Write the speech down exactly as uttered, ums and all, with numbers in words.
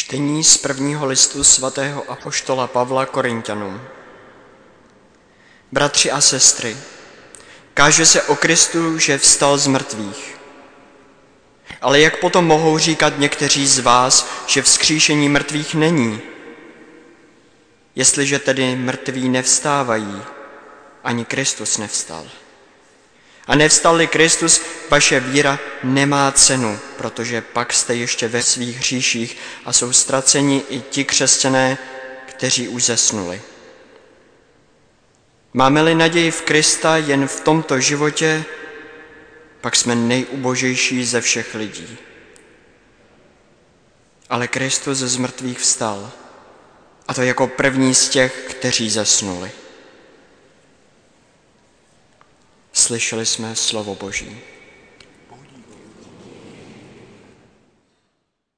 Čtení z prvního listu svatého apoštola Pavla Korinťanům. Bratři a sestry, káže se o Kristu, že vstal z mrtvých. Ale jak potom mohou říkat někteří z vás, že vzkříšení mrtvých není? Jestliže tedy mrtví nevstávají, ani Kristus nevstal. A nevstal-li Kristus, vaše víra nemá cenu, protože pak jste ještě ve svých hříších a jsou ztraceni i ti křesťané, kteří už zesnuli. Máme-li naději v Krista jen v tomto životě, pak jsme nejubožejší ze všech lidí. Ale Kristus z mrtvých vstal, a to jako první z těch, kteří zesnuli. Slyšeli jsme slovo Boží.